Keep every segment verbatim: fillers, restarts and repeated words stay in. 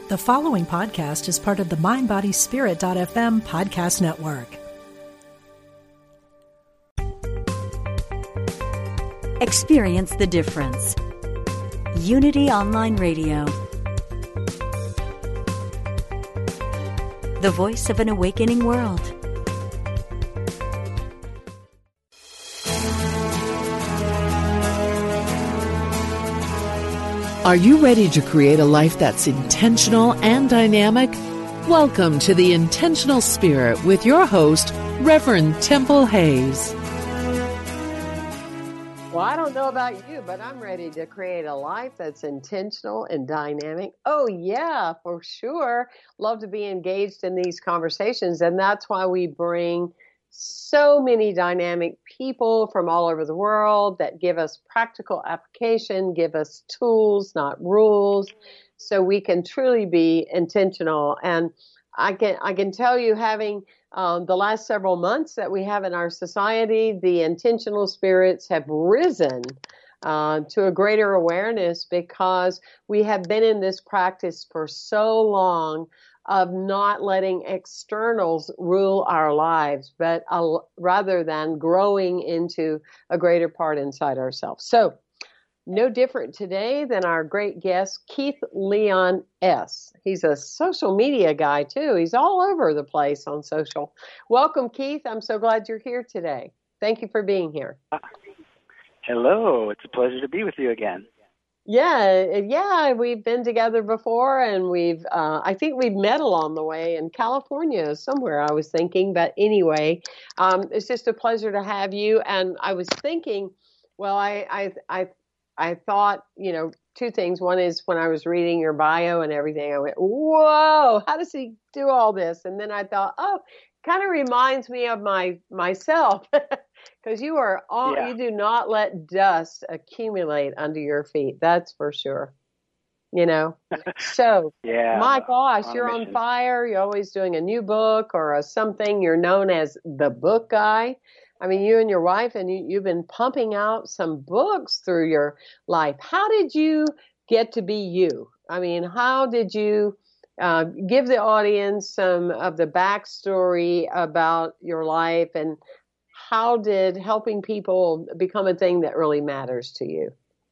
The following podcast is part of the mind body spirit dot f m podcast network. Experience the difference. Unity Online Radio. The voice of an awakening world. Are you ready to create a life that's intentional and dynamic? Welcome to The Intentional Spirit with your host, Reverend Temple Hayes. Well, I don't know about you, but I'm ready to create a life that's intentional and dynamic. Oh, yeah, for sure. Love to be engaged in these conversations, and that's why we bring so many dynamic people from all over the world that give us practical application, give us tools, not rules, so we can truly be intentional. And I can I can tell you, having um, the last several months that we have in our society, the intentional spirits have risen uh, to a greater awareness because we have been in this practice for so long of not letting externals rule our lives, but uh, rather than growing into a greater part inside ourselves. So, no different today than our great guest, Keith Leon S. He's a social media guy, too. He's all over the place on social. Welcome, Keith. I'm so glad you're here today. Thank you for being here. Hello. It's a pleasure to be with you again. Yeah, yeah, we've been together before, and we've, uh, I think we've met along the way in California somewhere, I was thinking. But anyway, um, it's just a pleasure to have you. And I was thinking, well, I, I, I, I thought, you know, two things. One is when I was reading your bio and everything, I went, whoa, how does he do all this? And then I thought, oh, kind of reminds me of my myself. Because you are all, yeah. You do not let dust accumulate under your feet. That's for sure. You know, so yeah, my gosh, on you're on fire. You're always doing a new book or a something. You're known as the book guy. I mean, you and your wife, and you, you've been pumping out some books through your life. How did you get to be you? I mean, how did you uh, give the audience some of the backstory about your life, and how did helping people become a thing that really matters to you?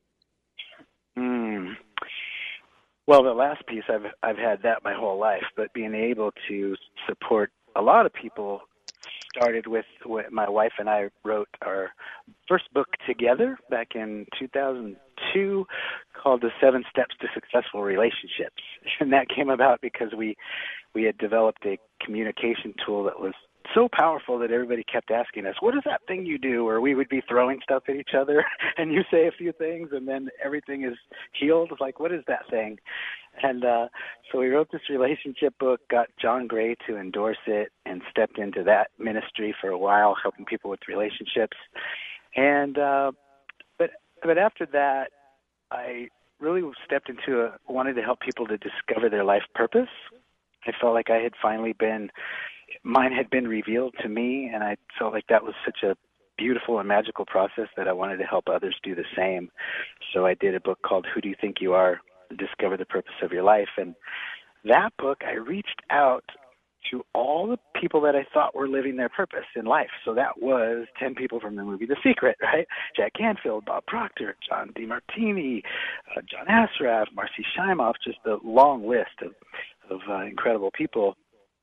Mm. Well, the last piece, I've I've had that my whole life, but being able to support a lot of people started with when my wife and I wrote our first book together back in two thousand two called The Seven Steps to Successful Relationships. And that came about because we we had developed a communication tool that was so powerful that everybody kept asking us, what is that thing you do? Or we would be throwing stuff at each other and you say a few things and then everything is healed. Like, what is that thing? And uh, so we wrote this relationship book, got John Gray to endorse it, and stepped into that ministry for a while, helping people with relationships. And uh, but but after that, I really stepped into a, wanted to help people to discover their life purpose. I felt like I had finally been, mine had been revealed to me, and I felt like that was such a beautiful and magical process that I wanted to help others do the same. So I did a book called Who Do You Think You Are? Discover the Purpose of Your Life. And that book, I reached out to all the people that I thought were living their purpose in life. So that was ten people from the movie The Secret, right? Jack Canfield, Bob Proctor, John DeMartini, uh, John Assaraf, Marcy Shimoff, just a long list of, of uh, incredible people.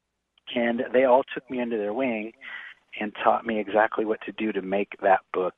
And they all took me under their wing and taught me exactly what to do to make that book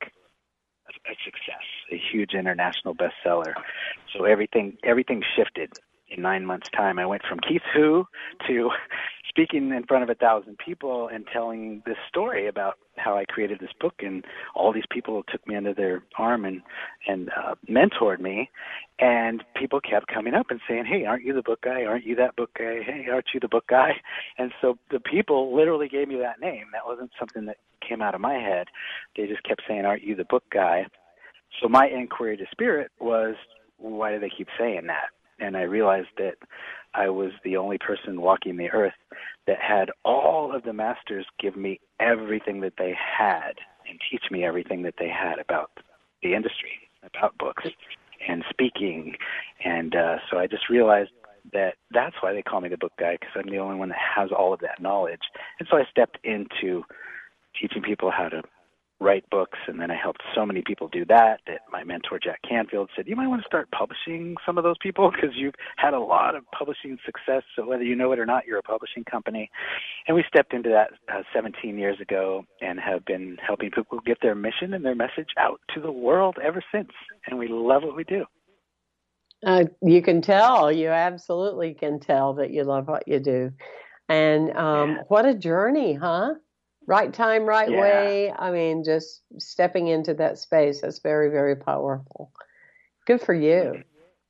a success, a huge international bestseller. So everything everything shifted in nine months' time. I went from Keith Who to speaking in front of a thousand people and telling this story about how I created this book, and all these people took me under their arm and, and uh, mentored me, and people kept coming up and saying, hey, aren't you the book guy? Aren't you that book guy? Hey, aren't you the book guy? And so the people literally gave me that name. That wasn't something that came out of my head. They just kept saying, aren't you the book guy? So my inquiry to Spirit was, why do they keep saying that? And I realized that I was the only person walking the earth that had all of the masters give me everything that they had and teach me everything that they had about the industry, about books and speaking. And uh, so I just realized that that's why they call me the book guy, because I'm the only one that has all of that knowledge. And so I stepped into teaching people how to write books, and then I helped so many people do that that my mentor, Jack Canfield, said, you might want to start publishing some of those people because you've had a lot of publishing success, so whether you know it or not, you're a publishing company. And we stepped into that uh, seventeen years ago and have been helping people get their mission and their message out to the world ever since, and we love what we do. Uh, you can tell, you absolutely can tell that you love what you do. And um, yeah. what a journey, huh? Right time, right yeah. way. I mean, just stepping into that space. That's very, very powerful. Good for you.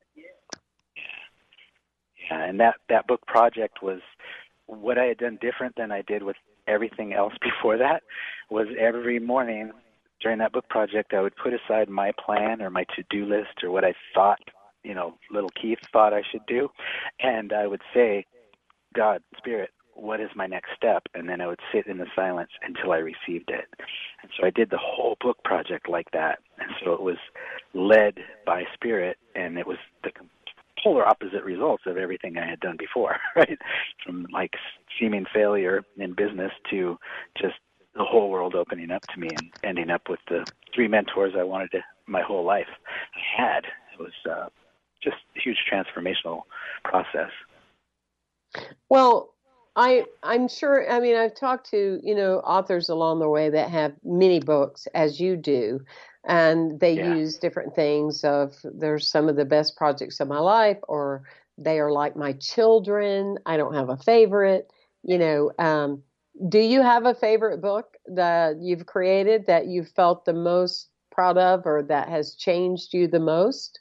Yeah, and that, that book project was what I had done different than I did with everything else before that, was every morning during that book project, I would put aside my plan or my to-do list or what I thought, you know, little Keith thought I should do, and I would say, God, Spirit, what is my next step? And then I would sit in the silence until I received it. And so I did the whole book project like that. And so it was led by Spirit, and it was the polar opposite results of everything I had done before, right? From like seeming failure in business to just the whole world opening up to me and ending up with the three mentors I wanted to my whole life I had. It was uh, just a huge transformational process. Well, I, I'm sure, I mean, I've talked to, you know, authors along the way that have many books, as you do, and they yeah. use different things of, there's some of the best projects of my life, or they are like my children. I don't have a favorite, you know. Um, do you have a favorite book that you've created that you've felt the most proud of, or that has changed you the most?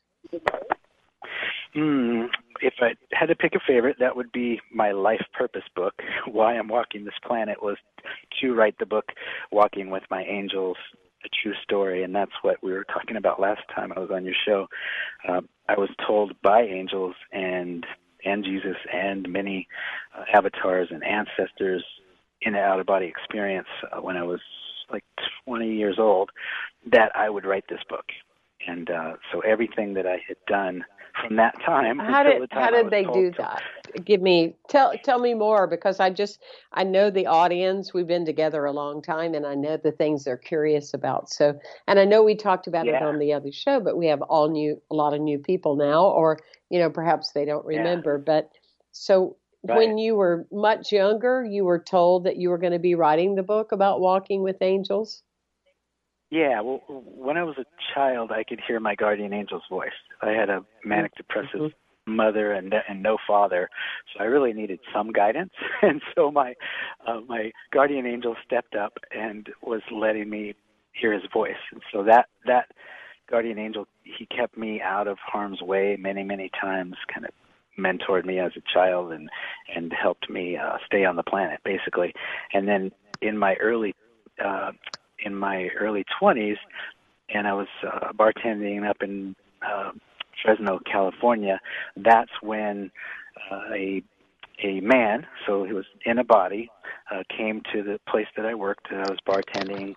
Hmm. If I had to pick a favorite, that would be my life purpose book. Why I'm Walking This Planet was to write the book Walking with My Angels, a true story, and that's what we were talking about last time I was on your show. Um, I was told by angels and and Jesus and many uh, avatars and ancestors in an out-of-body experience uh, when I was like twenty years old that I would write this book. And uh, so everything that I had done from that time. How did the time how did they told, do that? Give me tell tell me more, because I just I know the audience. We've been together a long time, and I know the things they're curious about. So, and I know we talked about yeah. it on the other show, but we have all new a lot of new people now, or you know perhaps they don't remember. Yeah. But so right. when you were much younger, you were told that you were going to be writing the book about walking with angels. Yeah, well, when I was a child, I could hear my guardian angel's voice. I had a manic depressive mm-hmm. mother and and no father, so I really needed some guidance. And so my uh, my guardian angel stepped up and was letting me hear his voice. And so that that guardian angel, he kept me out of harm's way many many times, kind of mentored me as a child and and helped me uh, stay on the planet, basically. And then in my early uh, in my early twenties, and I was uh, bartending up in uh, Fresno, California, that's when uh, a a man, so he was in a body, uh, came to the place that I worked, and I was bartending,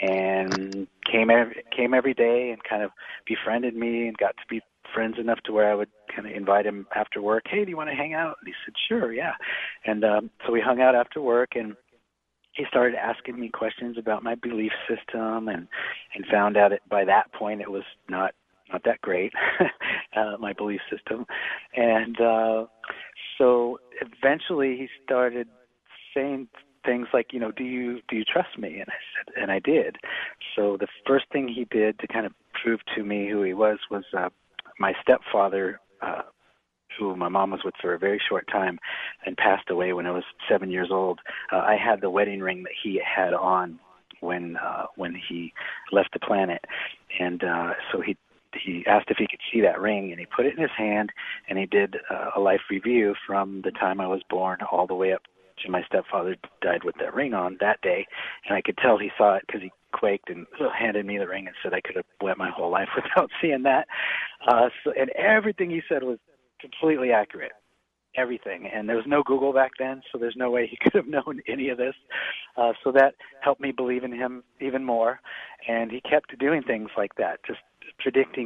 and came every, came every day and kind of befriended me and got to be friends enough to where I would kind of invite him after work. Hey, do you want to hang out? And he said, sure, yeah. And um, so we hung out after work, and he started asking me questions about my belief system, and, and found out it, by that point it was not not that great, uh, my belief system. And uh, so eventually he started saying things like, you know, do you do you trust me? And I said, and I did. So the first thing he did to kind of prove to me who he was was uh, my stepfather, uh, who my mom was with for a very short time and passed away when I was seven years old. Uh, I had the wedding ring that he had on when uh, when he left the planet. And uh, so he he asked if he could see that ring, and he put it in his hand, and he did uh, a life review from the time I was born all the way up to my stepfather died with that ring on that day. And I could tell he saw it because he quaked and handed me the ring and said I could have went my whole life without seeing that. Uh, so, and everything he said was completely accurate, everything. And there was no Google back then, so there's no way he could have known any of this. Uh, so that helped me believe in him even more. And he kept doing things like that, just predicting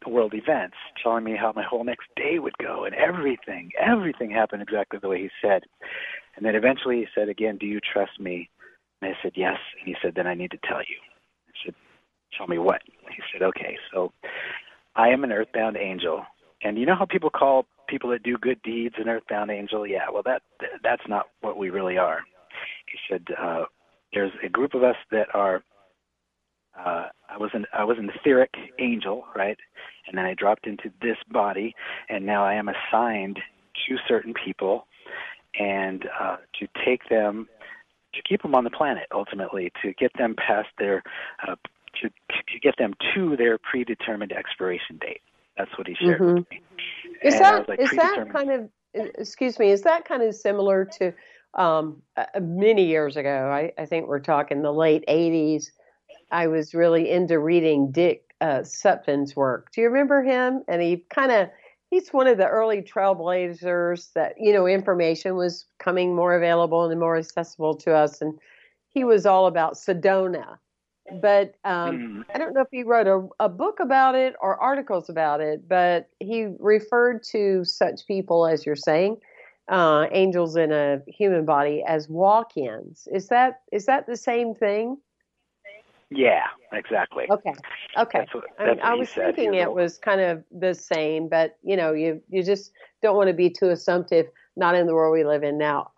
world events, telling me how my whole next day would go, and everything, everything happened exactly the way he said. And then eventually he said again, "Do you trust me?" And I said, "Yes." And he said, "Then I need to tell you." I said, "Tell me what?" He said, "Okay, so I am an earthbound angel." And you know how people call people that do good deeds an earthbound angel? Yeah, well, that that's not what we really are. He said, uh, there's a group of us that are, uh, I was an I was an etheric angel, right? And then I dropped into this body, and now I am assigned to certain people and uh, to take them, to keep them on the planet, ultimately, to get them past their, uh, to, to get them to their predetermined expiration date. That's what he shared mm-hmm. with me. Is and that like, is that kind of, excuse me, is that kind of similar to um, uh, many years ago? I, I think we're talking the late eighties. I was really into reading Dick uh, Sutphin's work. Do you remember him? And he kind of, he's one of the early trailblazers that, you know, information was coming more available and more accessible to us. And he was all about Sedona. But um, mm. I don't know if he wrote a, a book about it or articles about it, but he referred to such people, as you're saying, uh, angels in a human body, as walk-ins. Is that is that the same thing? Yeah, exactly. Okay. Okay. That's what, that's I, mean, what I was said. thinking it was kind of the same, but you know, you you just don't want to be too assumptive. Not in the world we live in now.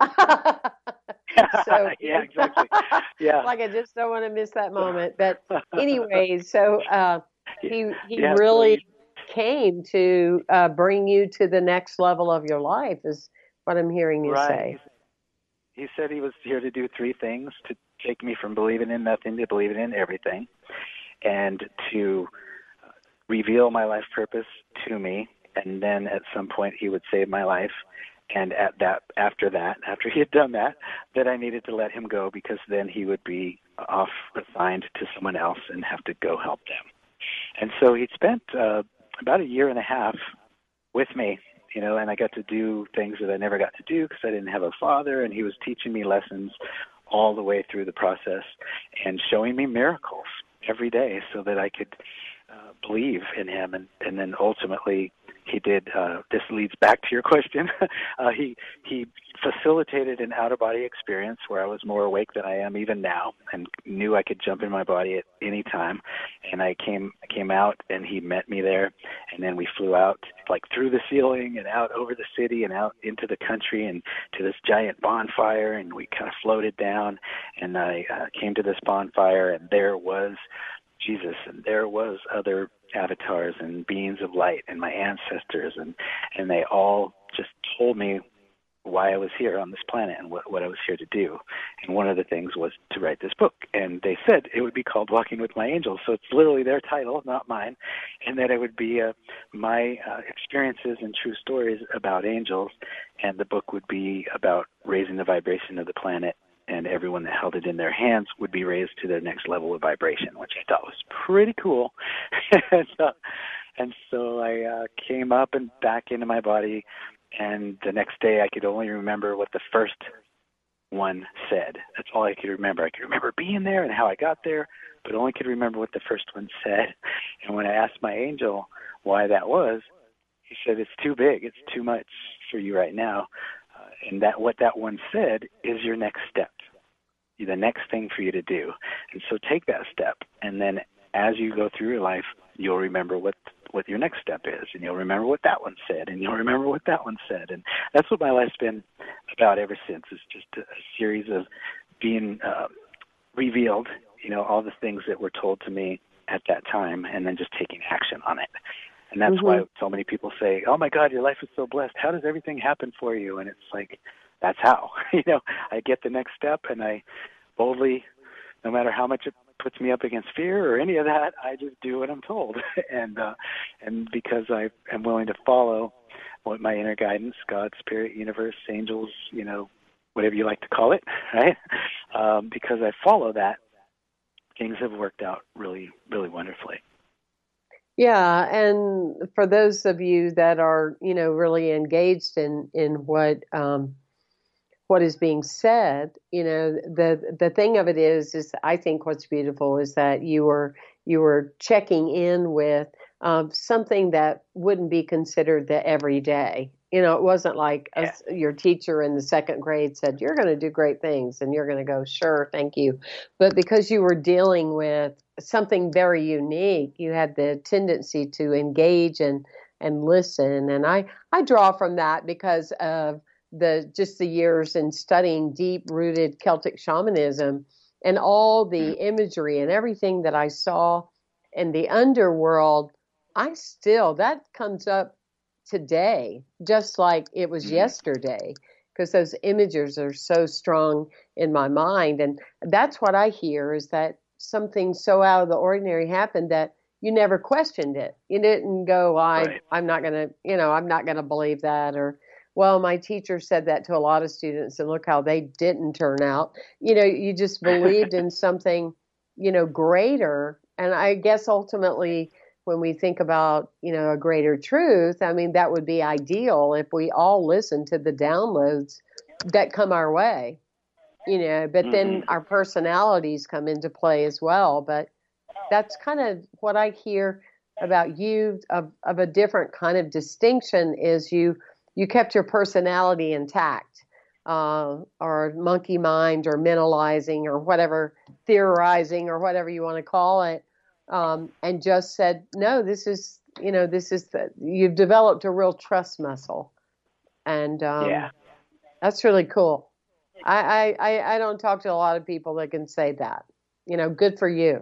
So, yeah, exactly. Yeah. Like I just don't want to miss that moment. But anyway, so uh, he he yeah, really so came to uh, bring you to the next level of your life, is what I'm hearing you right. say. He said he was here to do three things: to take me from believing in nothing to believing in everything, and to reveal my life purpose to me, and then at some point he would save my life. And at that, after that, after he had done that, that I needed to let him go, because then he would be off assigned to someone else and have to go help them. And so he spent uh, about a year and a half with me, you know, and I got to do things that I never got to do because I didn't have a father, and he was teaching me lessons all the way through the process and showing me miracles every day so that I could uh, believe in him. And, and then ultimately he did, uh, this leads back to your question, uh, he he facilitated an out-of-body experience where I was more awake than I am even now, and knew I could jump in my body at any time. And I came I came out, and he met me there, and then we flew out like through the ceiling and out over the city and out into the country and to this giant bonfire, and we kind of floated down, and I uh, came to this bonfire, and there was Jesus, and there was other avatars and beings of light and my ancestors, and, and they all just told me why I was here on this planet and what, what I was here to do. And one of the things was to write this book. And they said it would be called Walking with My Angels. So it's literally their title, not mine. And that it would be uh, my uh, experiences and true stories about angels. And the book would be about raising the vibration of the planet, and everyone that held it in their hands would be raised to their next level of vibration, which I thought was pretty cool. and, uh, and so I uh, came up and back into my body, and the next day I could only remember what the first one said. That's all I could remember. I could remember being there and how I got there, but only could remember what the first one said. And when I asked my angel why that was, he said, "It's too big. It's too much for you right now." Uh, and that what that one said is your next step, the next thing for you to do. And so take that step, and then as you go through your life, you'll remember what what your next step is, and you'll remember what that one said, and you'll remember what that one said. And that's what my life's been about ever since, is just a, a series of being uh, revealed, you know, all the things that were told to me at that time, and then just taking action on it. And that's mm-hmm. why so many people say, "Oh my God, your life is so blessed. How does everything happen for you?" And it's like, that's how. you know, I get the next step, and I boldly, no matter how much it puts me up against fear or any of that, I just do what I'm told. and uh, and because I am willing to follow what my inner guidance, God, Spirit, Universe, angels, you know, whatever you like to call it, right? Um, because I follow that, things have worked out really, really wonderfully. Yeah, and for those of you that are, you know, really engaged in in what um, what is being said, you know, the the thing of it is, is I think what's beautiful is that you were you were checking in with um, something that wouldn't be considered the everyday. You know, it wasn't like Yeah. a, your teacher in the second grade said, you're going to do great things, and you're going to go, sure, thank you. But because you were dealing with something very unique, you had the tendency to engage and, and listen. And I, I draw from that because of the just the years in studying deep-rooted Celtic shamanism and all the imagery and everything that I saw in the underworld. I still, that comes up today, just like it was yesterday, because those images are so strong in my mind. And that's what I hear, is that something so out of the ordinary happened that you never questioned it. You didn't go, well, I, Right. I'm not going to, you know, I'm not going to believe that. Or, well, my teacher said that to a lot of students and look how they didn't turn out. You know, you just believed in something, you know, greater. And I guess ultimately, when we think about, you know, a greater truth, I mean, that would be ideal if we all listen to the downloads that come our way, you know, but mm-hmm. then our personalities come into play as well. But that's kind of what I hear about you of, of a different kind of distinction is you, you kept your personality intact, uh, or monkey mind or mentalizing or whatever, theorizing or whatever you want to call it. Um, and just said, no, this is, you know, this is, the, you've developed a real trust muscle. And um, yeah. that's really cool. I, I, I don't talk to a lot of people that can say that, you know, good for you.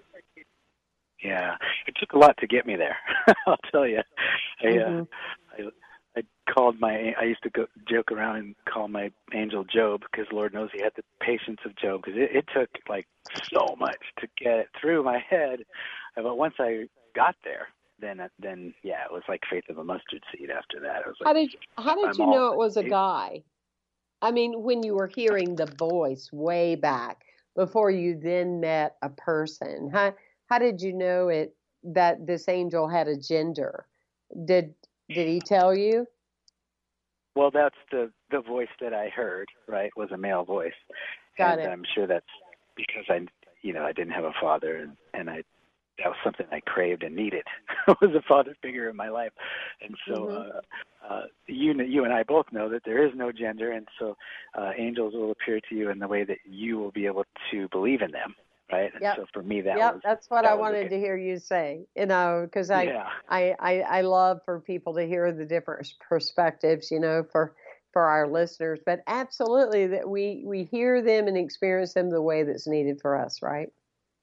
Yeah, it took a lot to get me there. I'll tell you. I, mm-hmm. uh, I I called my. I used to go joke around and call my angel Job, because Lord knows he had the patience of Job, because it, it took like so much to get it through my head. But once I got there, then then yeah, it was like faith of a mustard seed. After that, it was like, how did how did I'm you all, know it was a guy? I mean, when you were hearing the voice way back before you then met a person, how how did you know it that this angel had a gender? Did did he tell you? Well, that's the the voice that I heard, right, was a male voice. Got and it. I'm sure that's because I, you know, I didn't have a father, and, and I that was something I craved and needed was a father figure in my life. And so mm-hmm. uh, uh, you you and I both know that there is no gender, and so uh, angels will appear to you in the way that you will be able to believe in them. Right. And yep. so for me, that yep. was that's what that I was wanted okay. to hear you say, you know, because I, yeah. I, I, I love for people to hear the different perspectives, you know, for, for our listeners, but absolutely that we, we hear them and experience them the way that's needed for us. Right.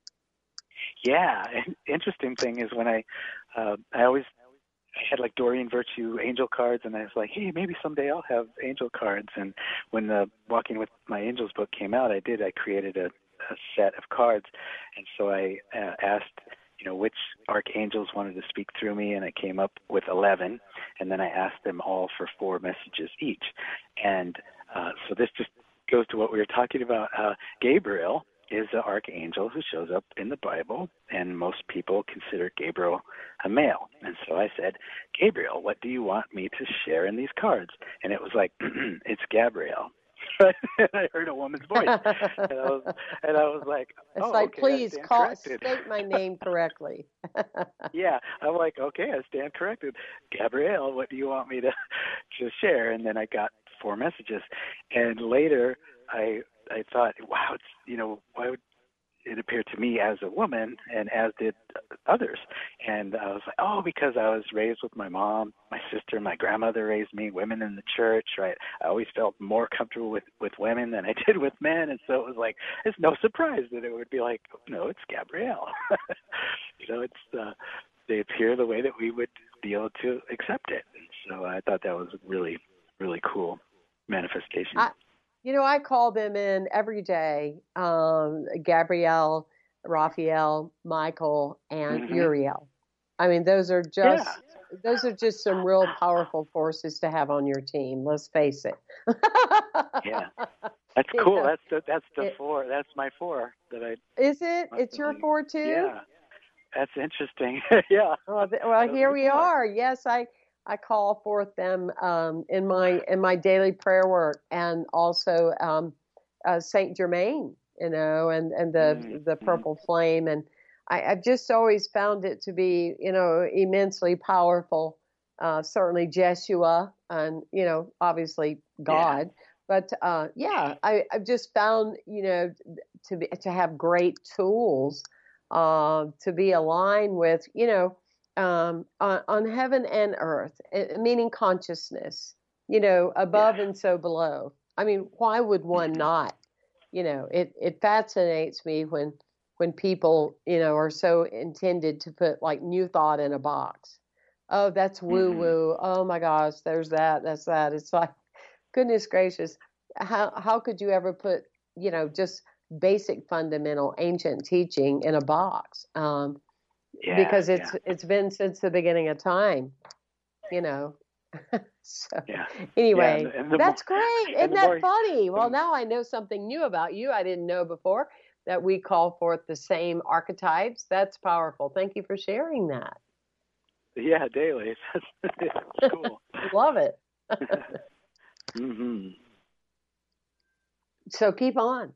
Yeah. And interesting thing is when I, uh, I always, I had like Doreen Virtue angel cards, and I was like, hey, maybe someday I'll have angel cards. And when the Walking with My Angels book came out, I did, I created a, a set of cards. And so I uh, asked, you know, which archangels wanted to speak through me, and I came up with eleven. And then I asked them all for four messages each. And uh, so this just goes to what we were talking about. Uh, Gabriel is the archangel who shows up in the Bible, and most people consider Gabriel a male. And so I said, Gabriel, what do you want me to share in these cards? And it was like, it's Gabrielle. And I heard a woman's voice, and I was, and I was like, it's oh, like, okay, please I stand call, corrected. state my name correctly. Yeah, I'm like, okay, I stand corrected. Gabrielle, what do you want me to, to share? And then I got four messages, and later I I thought, wow, it's, you know, why would it appear to me as a woman, and as did others? And I was like, oh, because I was raised with my mom, my sister, my grandmother raised me, women in the church, right? I always felt more comfortable with, with women than I did with men, and so it was like, it's no surprise that it would be like, no, it's Gabrielle. You know, it's uh, they appear the way that we would be able to accept it. And so I thought that was really, really cool manifestation. I- You know, I call them in every day, um, Gabrielle, Raphael, Michael, and mm-hmm. Uriel. I mean, those are just yeah. those are just some real powerful forces to have on your team. Let's face it. Yeah, that's you cool. know, That's the that's the it, four. That's my four that I. Is it? It's your four too. Yeah, that's interesting. Yeah. Well, th- well here we four. are. Yes, I. I call forth them um, in my in my daily prayer work, and also um, uh, Saint Germain, you know, and, and the mm-hmm. the purple flame, and I, I've just always found it to be, you know, immensely powerful. Uh, certainly Jeshua and, you know, obviously God. Yeah. But, uh, yeah, I, I've just found, you know, to be, to have great tools uh, to be aligned with, you know, um, on, on heaven and earth, meaning consciousness, you know, above yeah. and so below. I mean, why would one not? You know, it, it fascinates me when when people, you know, are so intended to put like new thought in a box. Oh, that's woo woo. Mm-hmm. Oh my gosh, there's that, that's that. It's like, goodness gracious, how how could you ever put, you know, just basic fundamental ancient teaching in a box? Um, yeah, because it's yeah. it's been since the beginning of time, you know. So yeah. anyway, yeah, and the, and the that's more, great. Isn't that more, funny? Well, now I know something new about you I didn't know before, that we call forth the same archetypes. That's powerful. Thank you for sharing that. Yeah, daily. It's cool. Love it. mm-hmm. So keep on.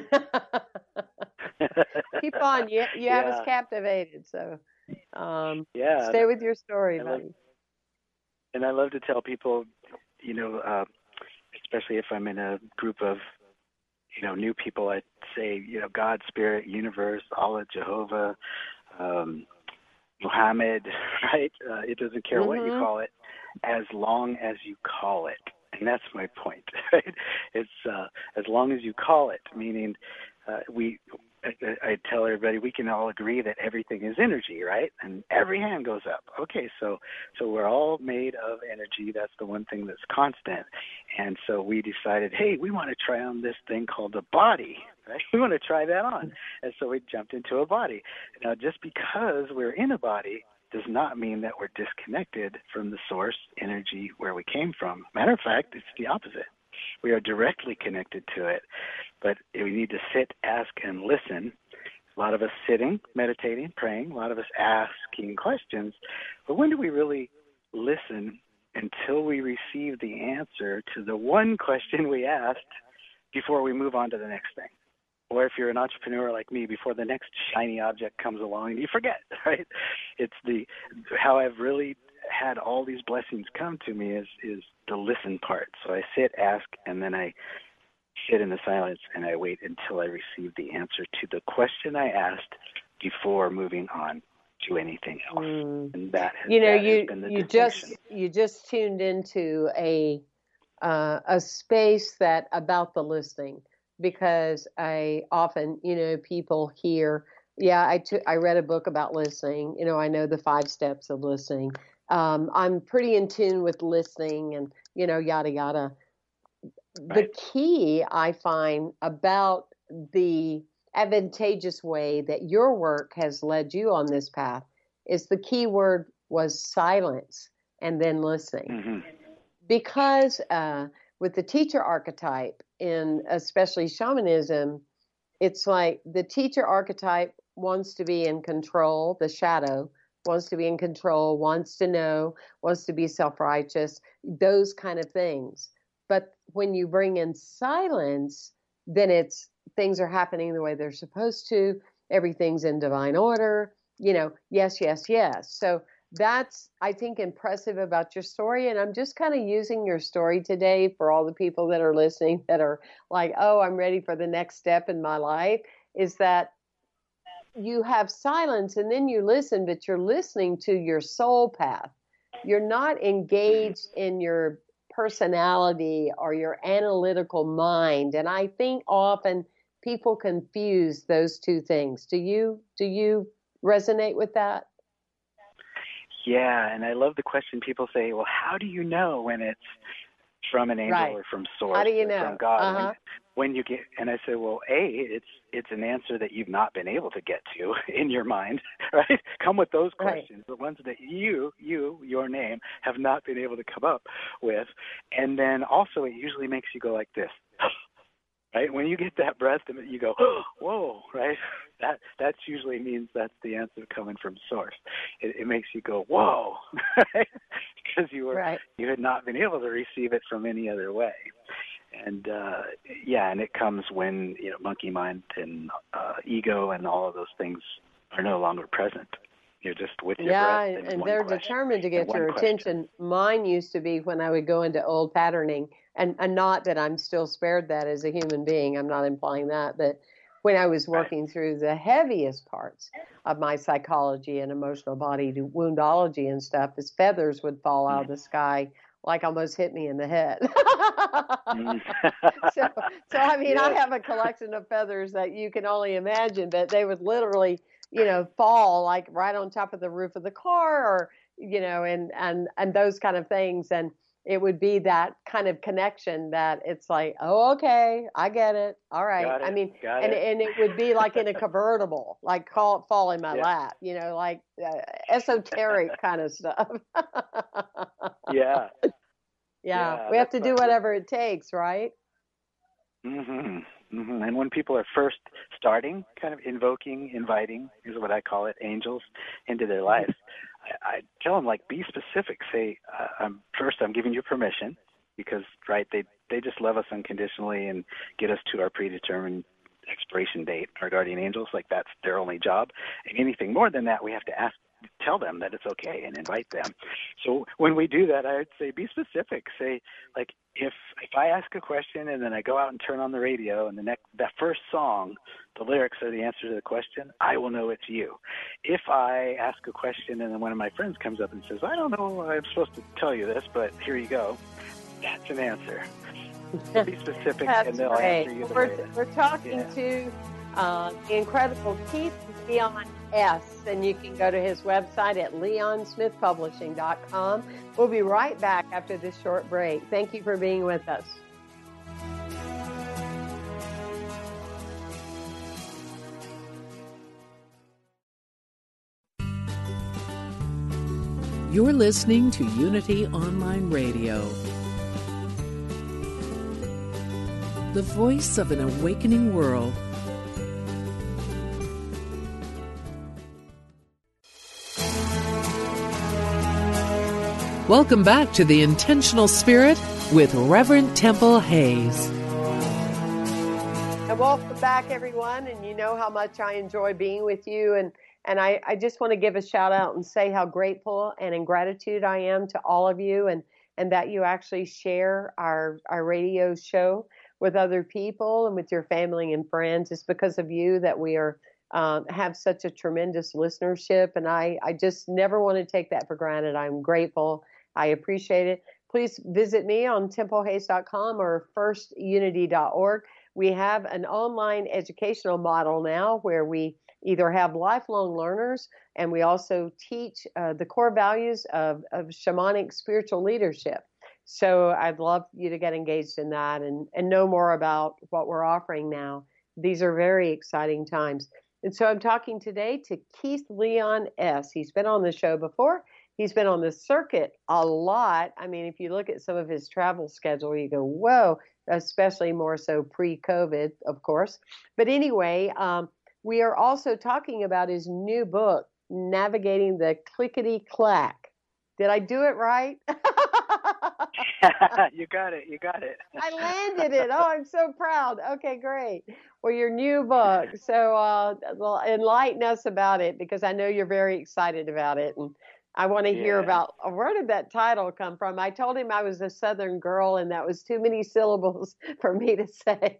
Keep on. You, you have yeah. us captivated. So um, yeah, stay with your story, I buddy. Love, and I love to tell people, you know, uh, especially if I'm in a group of, you know, new people, I say, you know, God, Spirit, Universe, Allah, Jehovah, um, Muhammad, right? Uh, it doesn't care mm-hmm. what you call it, as long as you call it. And that's my point, right? It's uh, as long as you call it, meaning uh, we, I, I tell everybody we can all agree that everything is energy, right? And every hand goes up. Okay, so so we're all made of energy. That's the one thing that's constant. And so we decided, hey, we want to try on this thing called a body, right? We want to try that on. And so we jumped into a body. Now, just because we're in a body does not mean that we're disconnected from the source energy where we came from. Matter of fact, it's the opposite. We are directly connected to it, but we need to sit, ask, and listen. A lot of us sitting, meditating, praying, a lot of us asking questions, but when do we really listen until we receive the answer to the one question we asked before we move on to the next thing? Or if you're an entrepreneur like me, before the next shiny object comes along, you forget, right? It's the how I've really had all these blessings come to me is is the listen part. So I sit, ask, and then I sit in the silence and I wait until I receive the answer to the question I asked before moving on to anything else. Mm. And that has, you know, that you has been the you distinction. just you just tuned into a uh, a space that about the listening. Because I often, you know, people hear, yeah, I, t- I read a book about listening. You know, I know the five steps of listening. Um, I'm pretty in tune with listening and, you know, yada, yada. Right. The key I find about the advantageous way that your work has led you on this path is the key word was silence and then listening. Mm-hmm. Because uh, with the teacher archetype, in especially shamanism, it's like the teacher archetype wants to be in control, the shadow wants to be in control, wants to know, wants to be self-righteous, those kind of things. But when you bring in silence, then it's things are happening the way they're supposed to, everything's in divine order, you know, yes, yes, yes. So that's, I think, impressive about your story. And I'm just kind of using your story today for all the people that are listening that are like, oh, I'm ready for the next step in my life, is that you have silence and then you listen, but you're listening to your soul path. You're not engaged in your personality or your analytical mind. And I think often people confuse those two things. Do you, do you resonate with that? Yeah, and I love the question people say, well, how do you know when it's from an angel right. or from source how do you or know? from God? Uh-huh. When, when you get, and I say, well, A, it's it's an answer that you've not been able to get to in your mind, right? Come with those questions, right. The ones that you, you, your name, have not been able to come up with. And then also it usually makes you go like this. Right? When you get that breath, you go, oh, whoa, right? That that usually means that's the answer coming from source. It, it makes you go, whoa, right? Because you were right. you had not been able to receive it from any other way. And uh, yeah, and it comes when, you know, monkey mind and uh, ego and all of those things are no longer present. You're just with your Yeah, breath and, and, and one they're question, determined to get and your one question. attention. Mine used to be when I would go into old patterning, and, and not that I'm still spared that as a human being. I'm not implying that, but when I was working right. through the heaviest parts of my psychology and emotional body to woundology and stuff, as feathers would fall out of the sky, like almost hit me in the head. so, so I mean, yeah. I have a collection of feathers that you can only imagine, but they would literally, you know, fall like right on top of the roof of the car, or, you know, and, and, and those kind of things. And it would be that kind of connection that it's like, oh, okay, I get it. All right. Got it, I mean, got and, it. and it would be like in a convertible, like call it fall in my yeah. lap, you know, like uh, esoteric kind of stuff. yeah. yeah. Yeah. We have to do whatever it takes, right? Mm-hmm. Mm-hmm. And when people are first starting, kind of invoking, inviting, is what I call it, angels into their life, I, I tell them, like, be specific. Say, uh, I'm, first, I'm giving you permission, because, right, they they just love us unconditionally and get us to our predetermined expiration date. Our guardian angels, like, that's their only job. And anything more than that, we have to ask, tell them that it's okay and invite them. So when we do that, I would say be specific. Say, like, if if I ask a question and then I go out and turn on the radio and the next that first song, the lyrics are the answer to the question, I will know it's you. If I ask a question and then one of my friends comes up and says, I don't know, I'm supposed to tell you this, but here you go, that's an answer. So be specific and they'll great. answer you the we're, way that, we're talking yeah. to uh, the incredible Keith Leon S., and you can go to his website at leon smith publishing dot com. We'll be right back after this short break. Thank you for being with us. You're listening to Unity Online Radio, the voice of an awakening world. Welcome back to The Intentional Spirit with Reverend Temple Hayes. And welcome back, everyone. And you know how much I enjoy being with you. And, and I, I just want to give a shout out and say how grateful and in gratitude I am to all of you, and, and that you actually share our, our radio show with other people and with your family and friends. It's because of you that we are Um, have such a tremendous listenership, and I, I just never want to take that for granted. I'm grateful. I appreciate it. Please visit me on temple hayes dot com or first unity dot org. We have an online educational model now where we either have lifelong learners, and we also teach uh, the core values of, of shamanic spiritual leadership. So I'd love you to get engaged in that and, and know more about what we're offering now. These are very exciting times. And so I'm talking today to Keith Leon S. He's been on the show before. He's been on the circuit a lot. I mean, if you look at some of his travel schedule, you go, whoa, especially more so pre-COVID, of course. But anyway, um, we are also talking about his new book, Navigating the Clickety-Clack. Did I do it right? You got it. You got it. I landed it. Oh, I'm so proud. Okay, great. Well, your new book. So uh, well, enlighten us about it, because I know you're very excited about it. And I want to yeah. hear about, where did that title come from? I told him I was a Southern girl, and that was too many syllables for me to say.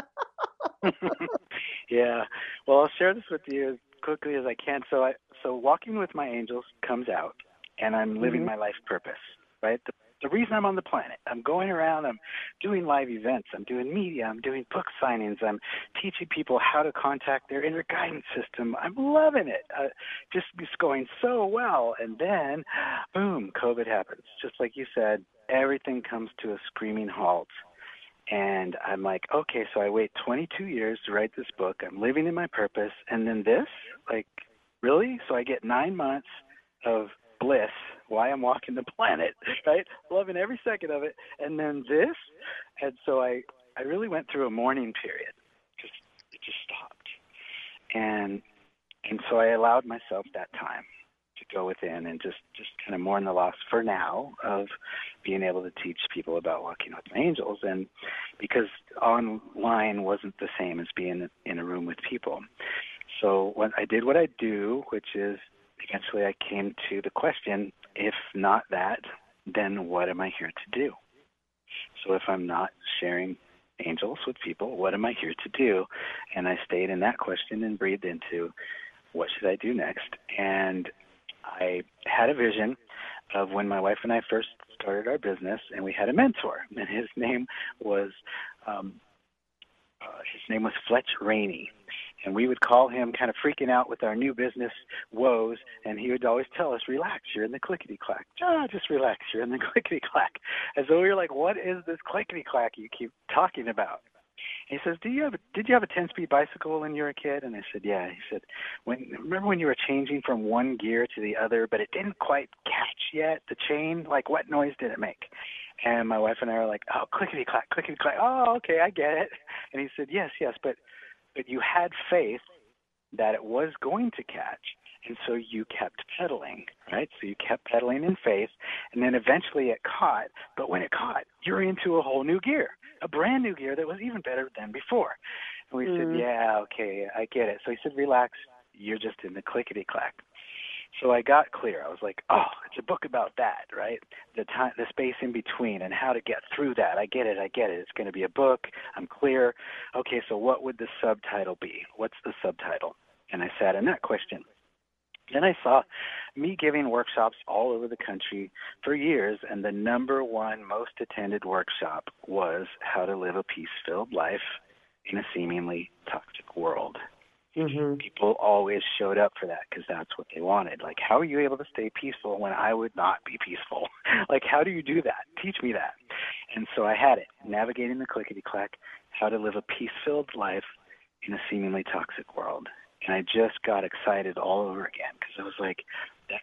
Yeah. Well, I'll share this with you as quickly as I can. So, I, so Walking with My Angels comes out, and I'm living mm-hmm. my life purpose, right? The, the reason I'm on the planet. I'm going around, I'm doing live events, I'm doing media, I'm doing book signings, I'm teaching people how to contact their inner guidance system. I'm loving it. Uh, just it's going so well. And then, boom, COVID happens. Just like you said, everything comes to a screaming halt. And I'm like, okay, so I wait twenty-two years to write this book. I'm living in my purpose. And then this? Like, really? So I get nine months of bliss, why I'm walking the planet, right? Loving every second of it. And then this? And so I, I really went through a mourning period. Just it just stopped. And and so I allowed myself that time to go within and just, just kind of mourn the loss for now of being able to teach people about walking with my angels. And because online wasn't the same as being in a room with people. So when I did what I do, which is eventually I came to the question, if not that, then what am I here to do? So if I'm not sharing angels with people, what am I here to do? And I stayed in that question and breathed into what should I do next? And I had a vision of when my wife and I first started our business, and we had a mentor, and his name was um, uh, his name was Fletch Rainey. And we would call him kind of freaking out with our new business woes, and he would always tell us, relax, you're in the clickety-clack. Ah, just relax, you're in the clickety-clack. And so we were like, what is this clickety-clack you keep talking about? He says, "Do you have? A, did you have a ten-speed bicycle when you were a kid?" And I said, "Yeah." He said, "When remember when you were changing from one gear to the other, but it didn't quite catch yet, the chain? Like, what noise did it make?" And my wife and I were like, "Oh, clickety-clack, clickety-clack. Oh, okay, I get it." And he said, "Yes, yes, but but you had faith that it was going to catch, and so you kept pedaling, right? So you kept pedaling in faith, and then eventually it caught. But when it caught, you're into a whole new gear, a brand new gear that was even better than before." And we mm. said, "Yeah, okay, I get it." So he said, "Relax, you're just in the clickety-clack." So I got clear. I was like, oh, it's a book about that, right? The time, the space in between and how to get through that. I get it. I get it. It's going to be a book. I'm clear. Okay, so what would the subtitle be? What's the subtitle? And I sat in that question. Then I saw me giving workshops all over the country for years, and the number one most attended workshop was how to live a peace-filled life in a seemingly toxic world. Mm-hmm. People always showed up for that because that's what they wanted. Like, how are you able to stay peaceful when I would not be peaceful? Like, how do you do that? Teach me that. And so I had it, Navigating the Clickety-Clack, How to Live a Peace-Filled Life in a Seemingly Toxic World. And I just got excited all over again because I was like, that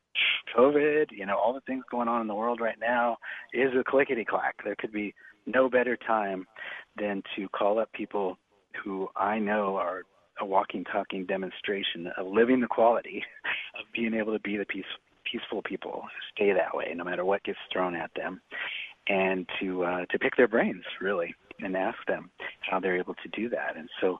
COVID, you know, all the things going on in the world right now is a clickety-clack. There could be no better time than to call up people who I know are a walking, talking demonstration of living the quality of being able to be the peace, peaceful people, stay that way no matter what gets thrown at them, and to uh, to pick their brains, really, and ask them how they're able to do that. And so,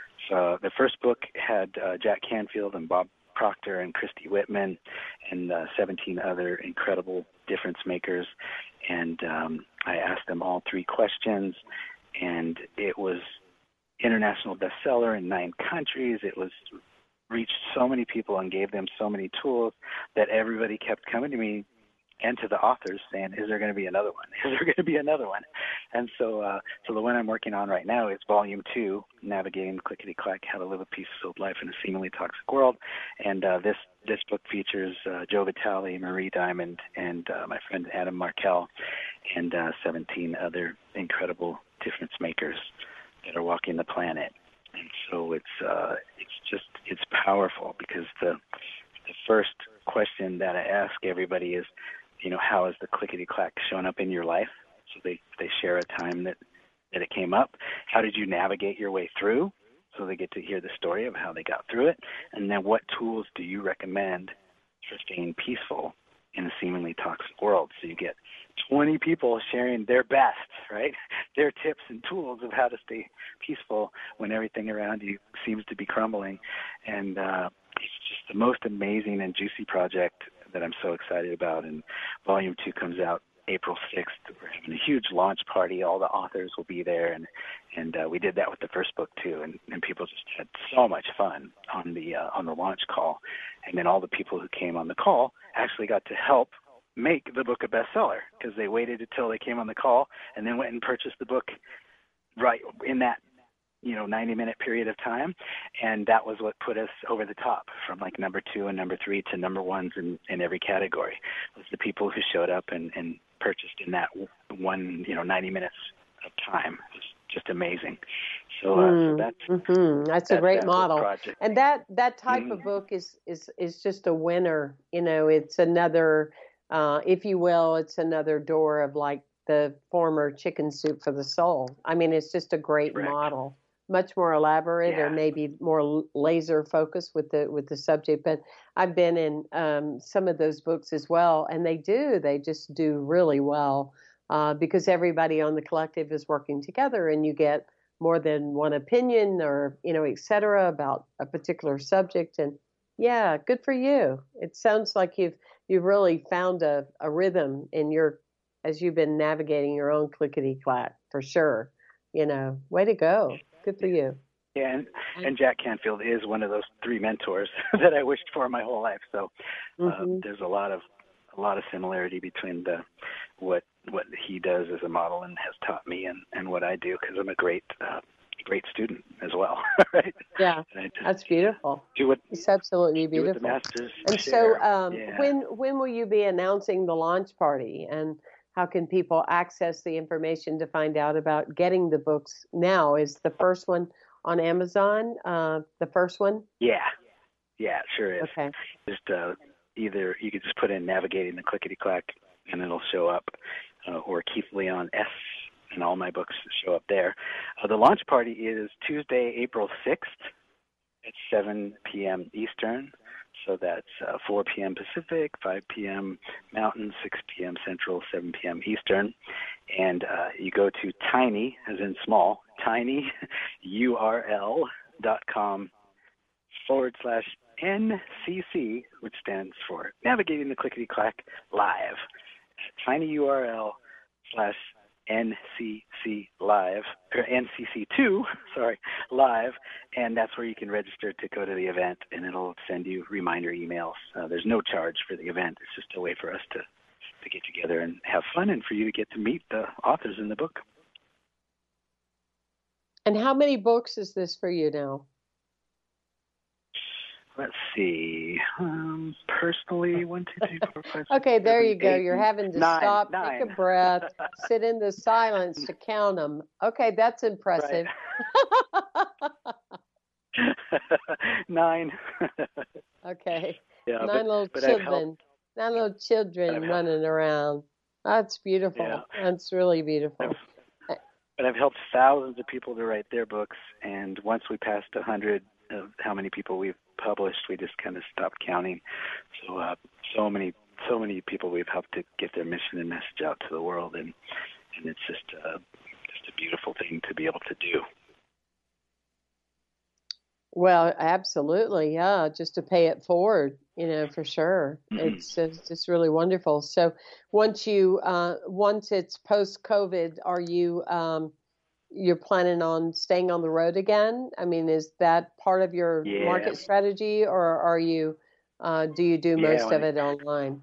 so the first book had uh, Jack Canfield and Bob Proctor and Christy Whitman and uh, seventeen other incredible difference makers, and um, I asked them all three questions, and it was international bestseller in nine countries. It was reached so many people and gave them so many tools that everybody kept coming to me and to the authors saying, "Is there going to be another one? Is there going to be another one?" And so, uh, so the one I'm working on right now is Volume Two, Navigating the Clickety-Clack: How to Live a Peace-Filled Life in a Seemingly Toxic World. And uh, this this book features uh, Joe Vitale, Marie Diamond, and uh, my friend Adam Markell, and uh, seventeen other incredible difference makers that are walking the planet. And so it's uh, it's just it's powerful because the the first question that I ask everybody is, you know, how has the clickety-clack shown up in your life? So they, they share a time that, that it came up. How did you navigate your way through? So they get to hear the story of how they got through it. And then what tools do you recommend for staying peaceful in a seemingly toxic world? So you get twenty people sharing their best, right? Their tips and tools of how to stay peaceful when everything around you seems to be crumbling. And uh, it's just the most amazing and juicy project that I'm so excited about. And Volume two comes out April sixth. We're having a huge launch party. All the authors will be there. And and uh, we did that with the first book, too. And, and people just had so much fun on the uh, on the launch call. And then all the people who came on the call actually got to help make the book a bestseller because they waited until they came on the call and then went and purchased the book right in that, you know, ninety minute period of time. And that was what put us over the top from like number two and number three to number ones in, in every category. It was the people who showed up and, and purchased in that one, you know, ninety minutes of time. It was just amazing. So, uh, mm, so that's, mm-hmm. that's, that's a great that model. And that, that type mm-hmm. of book is, is, is just a winner. You know, it's another, uh, if you will, it's another door of like the former Chicken Soup for the Soul. I mean, it's just a great Correct. model. Much more elaborate yeah. or maybe more laser focused with the with the subject. But I've been in um, some of those books as well, and they do. They just do really well uh, because everybody on the collective is working together, and you get more than one opinion or, you know, et cetera about a particular subject. And yeah, good for you. It sounds like you've, you've really found a, a rhythm in your, as you've been navigating your own clickety-clack, for sure. You know, way to go. Good for you. Yeah, and, and Jack Canfield is one of those three mentors that I wished for my whole life. So uh, mm-hmm. there's a lot of a lot of similarity between the what what he does as a model and has taught me, and, and what I do, because I'm a great uh, great student as well. Right? Yeah, that's beautiful. Do what, it's absolutely beautiful. Do what the masters and share. so, um, yeah. when when will you be announcing the launch party, and how can people access the information to find out about getting the books now? Is the first one on Amazon, uh, the first one? Yeah, yeah, it sure is. Okay. Just uh, either you could just put in Navigating the Clickety-Clack and it'll show up, uh, or Keith Leon S, and all my books show up there. Uh, the launch party is Tuesday, April sixth at seven p.m. Eastern. So that's uh, four p.m. Pacific, five p.m. Mountain, six p.m. Central, seven p.m. Eastern. And uh, you go to tiny, as in small, tinyurl dot com forward slash N C C, which stands for Navigating the Clickety-Clack Live. tinyurl slash N C C Live, or N C C two, sorry, Live, and that's where you can register to go to the event, and it'll send you reminder emails. Uh, there's no charge for the event. It's just a way for us to, to get together and have fun, and for you to get to meet the authors in the book. And how many books is this for you now? Let's see. Um, personally, one, two, three, four, five. Okay, six, there seven, you go. eight, You're having to nine, stop, nine. take a breath, sit in the silence to count them. Okay, that's impressive. Right. Nine. Okay. Yeah, Nine but, little but children. Nine little children running around. That's beautiful. Yeah. That's really beautiful. I've, but I've helped thousands of people to write their books, and once we passed a hundred of how many people we've published, we just kind of stopped counting. So, uh, so many, so many people we've helped to get their mission and message out to the world, and and it's just, uh, just a beautiful thing to be able to do. Well, absolutely, yeah. Just to pay it forward, you know, for sure. Mm-hmm. It's just, just really wonderful. So, once you, uh, once it's post-COVID, are you, um, you're planning on staying on the road again? I mean, is that part of your yeah. market strategy, or are you, uh, do you do yeah, most of it online?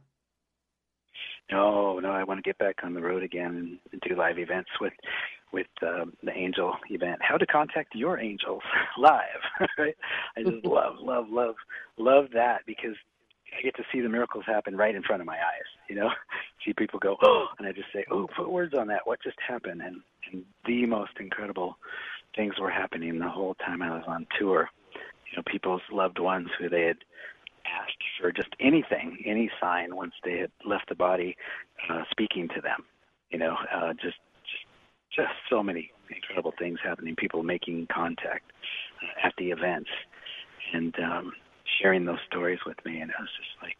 No, no, I want to get back on the road again and do live events with with uh, the angel event. How to contact your angels live, right? I just love, love, love, love that, because I get to see the miracles happen right in front of my eyes, you know? See people go, oh, and I just say, oh, put words on that. What just happened? And, and the most incredible things were happening the whole time I was on tour. You know, people's loved ones who they had asked for just anything, any sign once they had left the body, uh, speaking to them, you know, uh, just, just, just so many incredible things happening, people making contact uh, at the events, and um, sharing those stories with me. And it was just like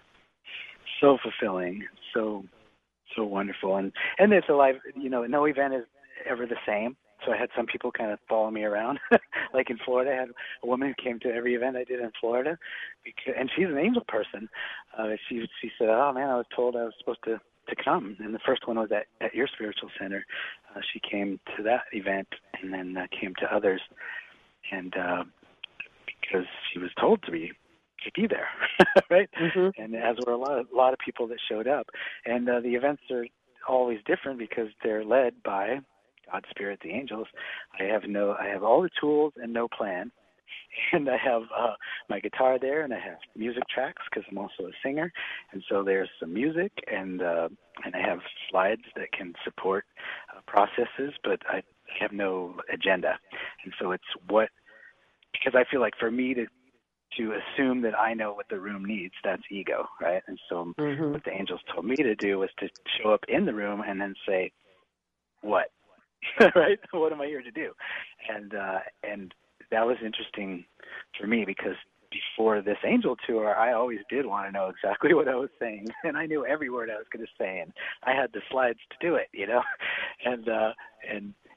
so fulfilling, so, so wonderful. And, and it's a live, you know, no event is ever the same. So I had some people kind of follow me around. Like in Florida, I had a woman who came to every event I did in Florida, because, and she's an angel person. Uh, she she said, oh, man, I was told I was supposed to, to come. And the first one was at, at your spiritual center. Uh, she came to that event, and then uh, came to others. And uh, because she was told to be to be there, right? Mm-hmm. And as were a lot of, a lot of people that showed up. And uh, the events are always different because they're led by God, Spirit, the angels. I have no, I have all the tools and no plan, and I have uh, my guitar there, and I have music tracks because I'm also a singer, and so there's some music, and uh, and I have slides that can support uh, processes, but I have no agenda, and so it's what, because I feel like for me to to assume that I know what the room needs, that's ego, right? And so mm-hmm. what the angels told me to do was to show up in the room and then say, what? Right? What am I here to do? And uh, and that was interesting for me, because before this angel tour, I always did want to know exactly what I was saying, and I knew every word I was going to say, and I had the slides to do it, you know. And uh, and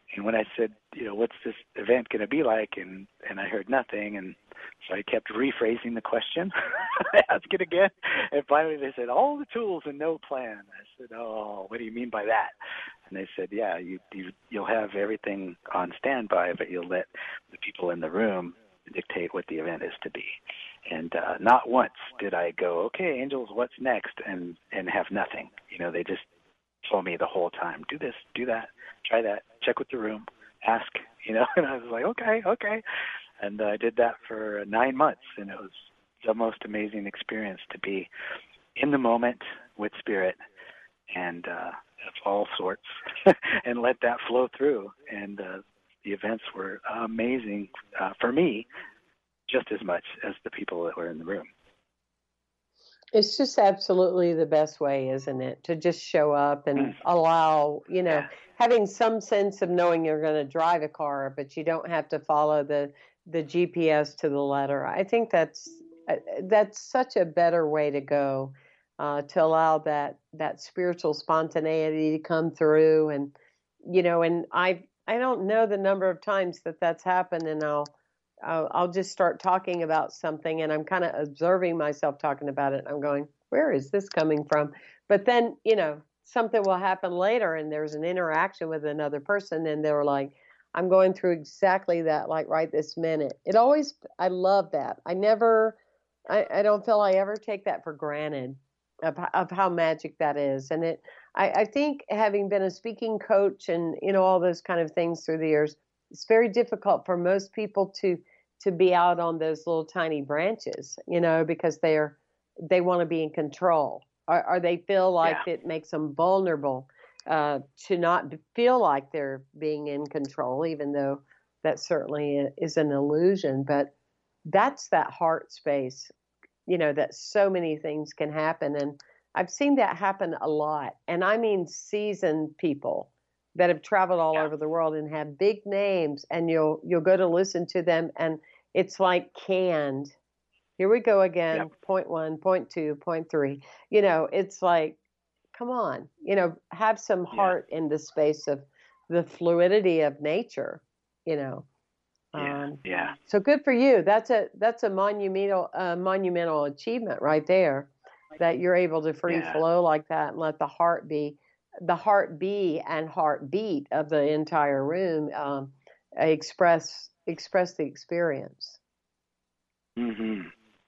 And when I said, you know, what's this event going to be like? And, and I heard nothing. And so I kept rephrasing the question. I asked it again. And finally they said, all the tools and no plan. I said, oh, what do you mean by that? And they said, yeah, you, you, you'll have everything on standby, but you'll let the people in the room dictate what the event is to be. And uh, not once did I go, okay, angels, what's next? And, and have nothing. You know, they just told me the whole time, do this, do that, try that, check with the room, ask, you know, and I was like, okay, okay. And uh, I did that for nine months, and it was the most amazing experience to be in the moment with spirit and uh, of all sorts and let that flow through. And uh, the events were amazing uh, for me just as much as the people that were in the room. It's just absolutely the best way, isn't it? To just show up and mm. allow, you know, yeah. having some sense of knowing you're going to drive a car, but you don't have to follow the, the G P S to the letter. I think that's that's such a better way to go, uh, to allow that that spiritual spontaneity to come through. And, you know, and I I don't know the number of times that that's happened, and I'll I'll, I'll just start talking about something, and I'm kind of observing myself talking about it. I'm going, where is this coming from? But then, you know, something will happen later, and there's an interaction with another person, and they're like, I'm going through exactly that, like right this minute. It always, I love that. I never, I, I don't feel I ever take that for granted of, of how magic that is. And it, I, I think having been a speaking coach and, you know, all those kind of things through the years, it's very difficult for most people to to be out on those little tiny branches, you know, because they're they want to be in control, or, or they feel like yeah. it makes them vulnerable uh, to not feel like they're being in control, even though that certainly is an illusion. But that's that heart space, you know, that so many things can happen, and I've seen that happen a lot, and I mean seasoned people that have traveled all yeah. over the world and have big names, and you'll you'll go to listen to them, and it's like canned. Here we go again, yep. point one, point two, point three. You know, it's like, come on, you know, have some heart yeah. in the space of the fluidity of nature, you know. Yeah, um, yeah. So good for you. That's a that's a monumental uh, monumental achievement right there, that you're able to free yeah. flow like that and let the heart be the heart be and heartbeat of the entire room um, express express the experience. Mm-hmm.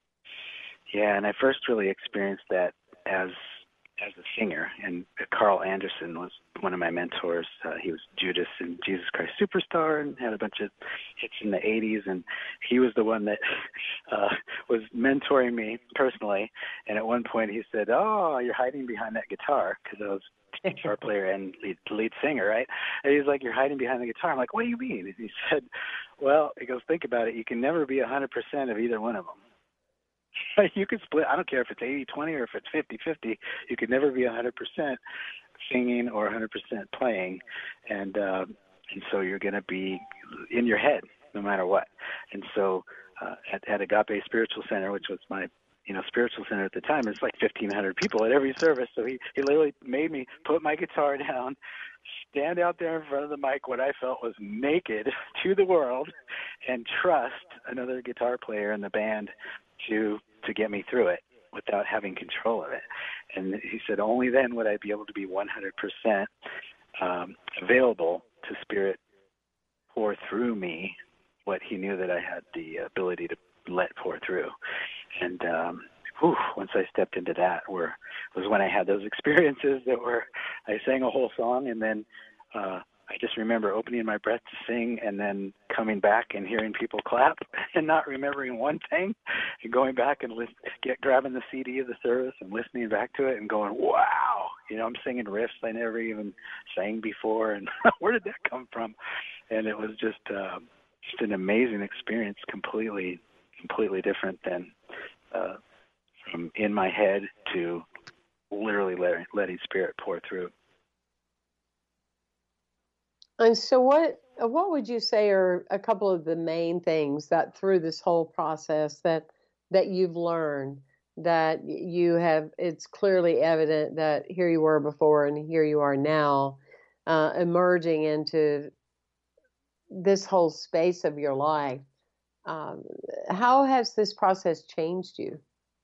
Yeah, and I first really experienced that as as a singer, and Carl Anderson was one of my mentors. Uh, he was Judas in Jesus Christ Superstar and had a bunch of hits in the eighties, and he was the one that uh, was mentoring me personally. And at one point he said, oh, you're hiding behind that guitar, because I was guitar player and lead, lead singer, right? And he's like, you're hiding behind the guitar. I'm like, what do you mean? And he said, well, he goes, think about it. You can never be one hundred percent of either one of them. You could split. I don't care if it's eighty twenty or if it's fifty fifty. You could never be one hundred percent singing or one hundred percent playing. And, uh, and so you're going to be in your head no matter what. And so uh, at, at Agape Spiritual Center, which was my you know, spiritual center at the time, it's like fifteen hundred people at every service. So he, he literally made me put my guitar down, stand out there in front of the mic, what I felt was naked to the world, and trust another guitar player in the band to to get me through it without having control of it. And he said, only then would I be able to be one hundred percent um, available to Spirit pour through me what he knew that I had the ability to let pour through. And um, whew, once I stepped into that, were was when I had those experiences that were, I sang a whole song, and then uh, I just remember opening my breath to sing, and then coming back and hearing people clap, and not remembering one thing, and going back and listen, get grabbing the C D of the service and listening back to it, and going, wow, you know, I'm singing riffs I never even sang before, and where did that come from? And it was just uh, just an amazing experience, completely, completely different than uh, from in my head to literally letting, letting Spirit pour through. And so what what would you say are a couple of the main things that through this whole process that that you've learned, that you have, it's clearly evident that here you were before and here you are now, uh, emerging into this whole space of your life. Um, how has this process changed you?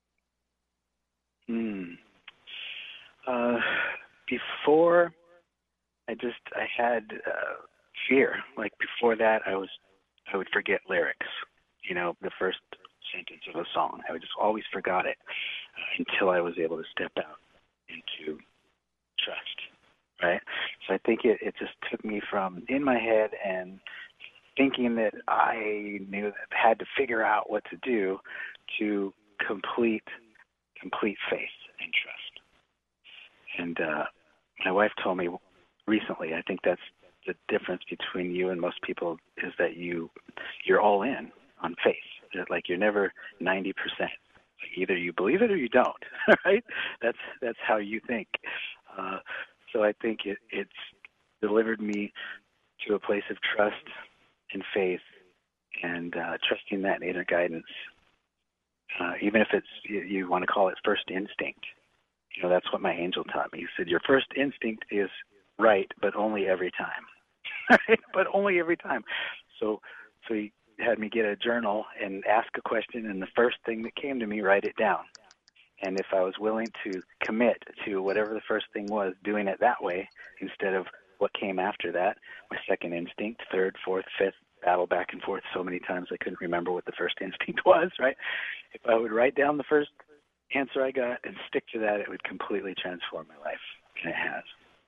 Hmm. Uh, before, I just I had uh, fear. Like before that, I was I would forget lyrics. You know, the first sentence of a song, I would just always forgot it uh, until I was able to step out into trust. Right. So I think it, it just took me from in my head and thinking that I knew that I had to figure out what to do to complete complete faith and trust. And uh, my wife told me recently, I think that's the difference between you and most people is that you, you're all in on faith. That, like, you're never ninety percent. Like, either you believe it or you don't, right? That's that's how you think. Uh, so I think it, it's delivered me to a place of trust and faith and uh, trusting that inner guidance. Uh, even if it's, you, you want to call it first instinct. You know, that's what my angel taught me. He said, your first instinct is right, but only every time. But only every time. So so he had me get a journal and ask a question, and the first thing that came to me, write it down. And if I was willing to commit to whatever the first thing was, doing it that way instead of what came after that, my second instinct, third, fourth, fifth, battle back and forth so many times I couldn't remember what the first instinct was, right? If I would write down the first answer I got and stick to that, it would completely transform my life, and it has.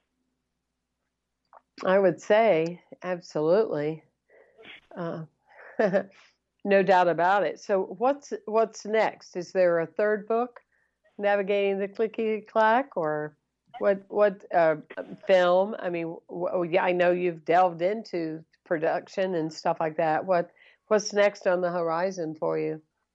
I would say absolutely. Uh, no doubt about it. So what's what's next? Is there a third book, Navigating the Clickety Clack, or what what uh, film? I mean, w- yeah, I know you've delved into production and stuff like that. What what's next on the horizon for you?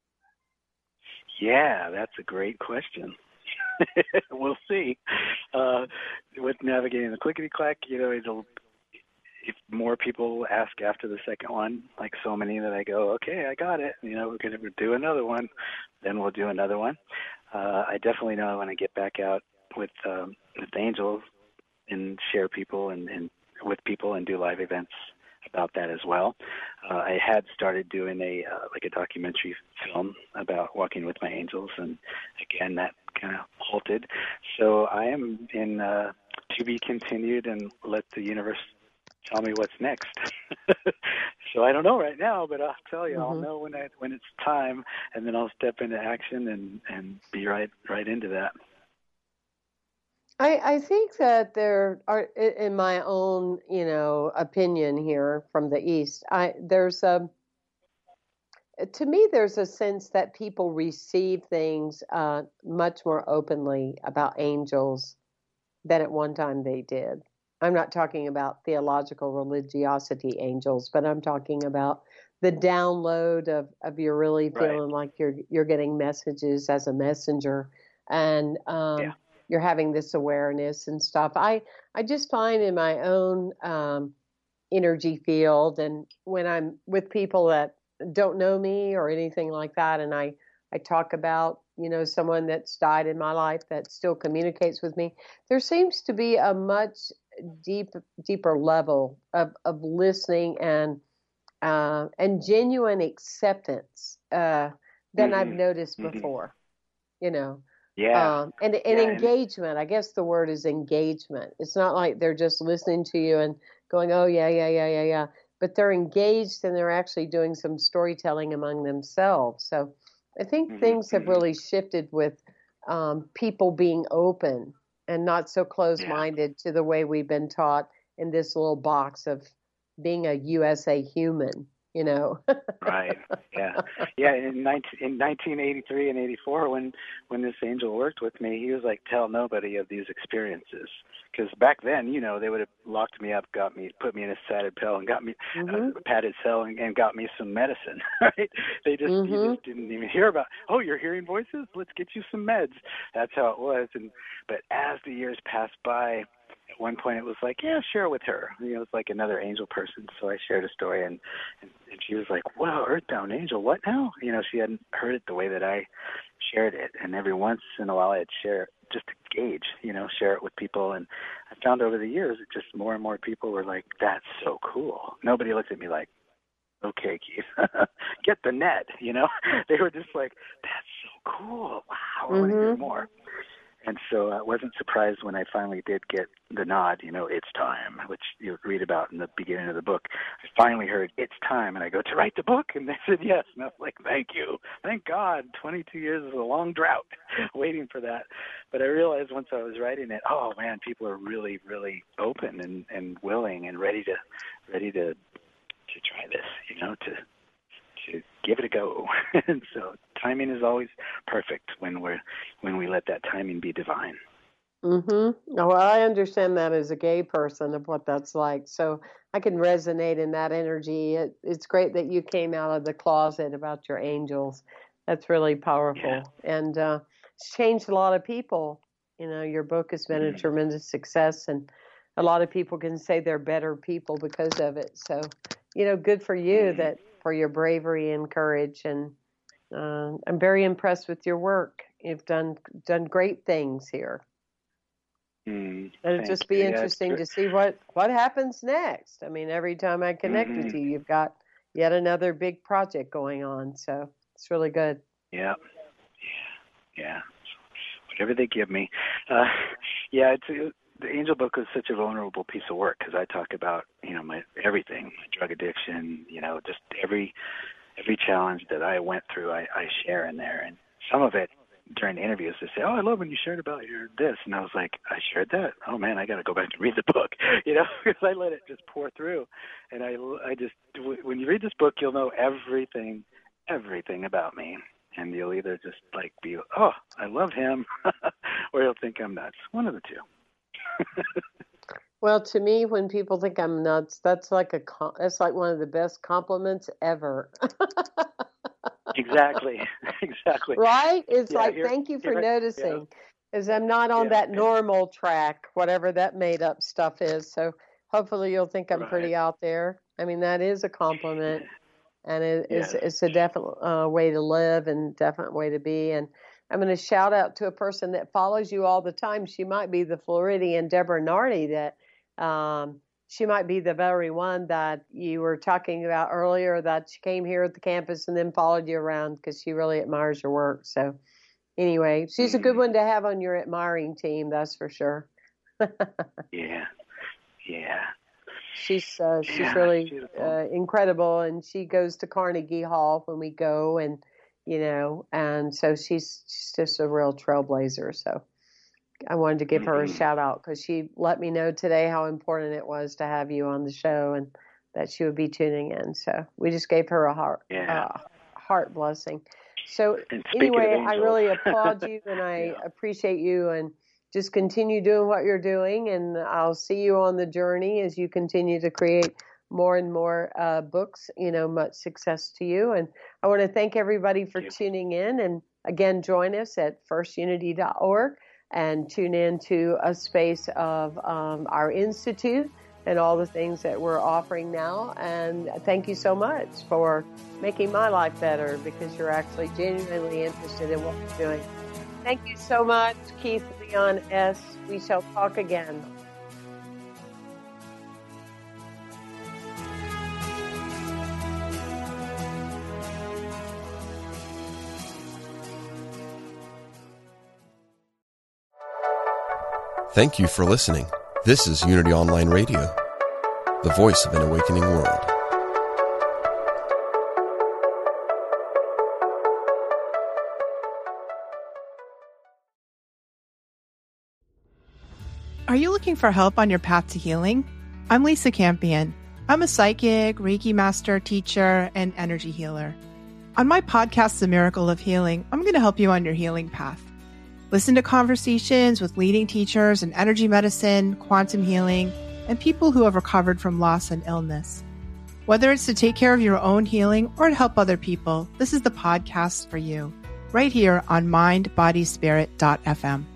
Yeah, that's a great question. We'll see. Uh, with Navigating the Clickety Clack, you know, it'll, if more people ask after the second one, like so many that I go, okay, I got it. You know, we're going to do another one. Then we'll do another one. Uh, I definitely know when I get back out with um, with Angels and share people and, and with people and do live events about that as well. Uh, I had started doing a uh, like a documentary film about walking with my angels, and again that kind of halted. So I am in uh, to be continued, and let the universe tell me what's next. So I don't know right now, but I'll tell you, mm-hmm. I'll know when I when it's time, and then I'll step into action and, and be right right into that. I, I think that there are, in my own, you know, opinion here from the East, I there's a, to me, there's a sense that people receive things uh, much more openly about angels than at one time they did. I'm not talking about theological religiosity angels, but I'm talking about the download of, of you're really feeling right. like you're you're getting messages as a messenger, and um, yeah. you're having this awareness and stuff. I, I just find in my own um, energy field, and when I'm with people that don't know me or anything like that, and I, I talk about, you know, someone that's died in my life that still communicates with me, there seems to be a much deep, deeper level of, of listening and uh, and genuine acceptance uh, than mm-hmm. I've noticed mm-hmm. before, you know. Yeah. Um, and and yeah, engagement, and I guess the word is engagement. It's not like they're just listening to you and going, oh, yeah, yeah, yeah, yeah, yeah. But they're engaged, and they're actually doing some storytelling among themselves. So I think mm-hmm. things have really shifted with um, people being open and not so closed-minded yeah. to the way we've been taught in this little box of being a U S A human, you know. Right. Yeah. Yeah. In, nineteen, in nineteen eighty-three and eighty-four, when, when this angel worked with me, he was like, tell nobody of these experiences. Because back then, you know, they would have locked me up, got me, put me in a padded cell and got me mm-hmm. uh, padded cell and, and got me some medicine. Right? They just, mm-hmm. you just didn't even hear about, oh, you're hearing voices? Let's get you some meds. That's how it was. And but as the years passed by, at one point it was like, yeah, share with her. You know, it's like another angel person. So I shared a story, and, and, and she was like, wow, Earthbound Angel, what now? You know, she hadn't heard it the way that I shared it. And every once in a while I'd share it just to gauge, you know, share it with people. And I found over the years that just more and more people were like, that's so cool. nobody looked at me like, okay, Keith, get the net, you know? They were just like, that's so cool. Wow, I mm-hmm. want to hear more. And so I wasn't surprised when I finally did get the nod, you know, it's time, which you read about in the beginning of the book. I finally heard, it's time, and I go, to write the book? And they said yes. And I was like, thank you. Thank God. twenty-two years is a long drought waiting for that. But I realized once I was writing it, oh, man, people are really, really open and, and willing and ready to ready to to try this, you know, to to give it a go. And so timing is always perfect when we're when we let that timing be divine. Mm-hmm. Well, I understand that as a gay person of what that's like. So I can resonate in that energy. It, it's great that you came out of the closet about your angels. That's really powerful. Yeah. And uh, it's changed a lot of people. You know, your book has been mm-hmm. a tremendous success, and a lot of people can say they're better people because of it. So, you know, good for you mm-hmm. that for your bravery and courage. And uh, I'm very impressed with your work. You've done done great things here. Mm, It'll just be you. interesting yeah, to see what, what happens next. I mean, every time I connect mm-hmm. with you, you've got yet another big project going on. So it's really good. Yeah. Yeah. Yeah. Whatever they give me. Uh, yeah, it's, it, the Angel Book is such a vulnerable piece of work because I talk about, you know, my everything, my drug addiction, you know, just every every challenge that I went through, I, I share in there. And some of it, during interviews, they say, oh, I love when you shared about your this. And I was like, I shared that? Oh, man, I got to go back and read the book, you know, because I let it just pour through. And I, I just, when you read this book, you'll know everything, everything about me. And you'll either just like be, oh, I love him, or you'll think I'm nuts. One of the two. Well, to me, when people think I'm nuts, that's like a, that's like one of the best compliments ever. Exactly. Exactly. Right? It's yeah, like, here, thank you for here, noticing. Because yeah. I'm not on yeah. that normal track, whatever that made up stuff is. So hopefully you'll think I'm right. pretty out there. I mean, that is a compliment. And it, yes. it's, it's a definite uh, way to live and definite way to be. And I'm going to shout out to a person that follows you all the time. She might be the Floridian Deborah Nardi that um, she might be the very one that you were talking about earlier that she came here at the campus and then followed you around because she really admires your work. So anyway, she's a good one to have on your admiring team. That's for sure. yeah. Yeah. She's uh, she's yeah, really uh, incredible, and she goes to Carnegie Hall when we go, and you know, and so she's she's just a real trailblazer. So I wanted to give mm-hmm. her a shout out because she let me know today how important it was to have you on the show, and that she would be tuning in. So we just gave her a heart yeah. uh, heart blessing. So anyway, I really applaud you, and I yeah. appreciate you, and just continue doing what you're doing, and I'll see you on the journey as you continue to create more and more uh, books. You know, much success to you. And I want to thank everybody for thank tuning in. And again, join us at first unity dot org and tune in to a space of um, our institute and all the things that we're offering now. And thank you so much for making my life better because you're actually genuinely interested in what we're doing. Thank you so much, Keith Leon S. We shall talk again. Thank you for listening. This is Unity Online Radio, the voice of an awakening world. Are you looking for help on your path to healing? I'm Lisa Campion. I'm a psychic, Reiki master, teacher, and energy healer. On my podcast, The Miracle of Healing, I'm going to help you on your healing path. Listen to conversations with leading teachers in energy medicine, quantum healing, and people who have recovered from loss and illness. Whether it's to take care of your own healing or to help other people, this is the podcast for you, right here on mind body spirit dot f m.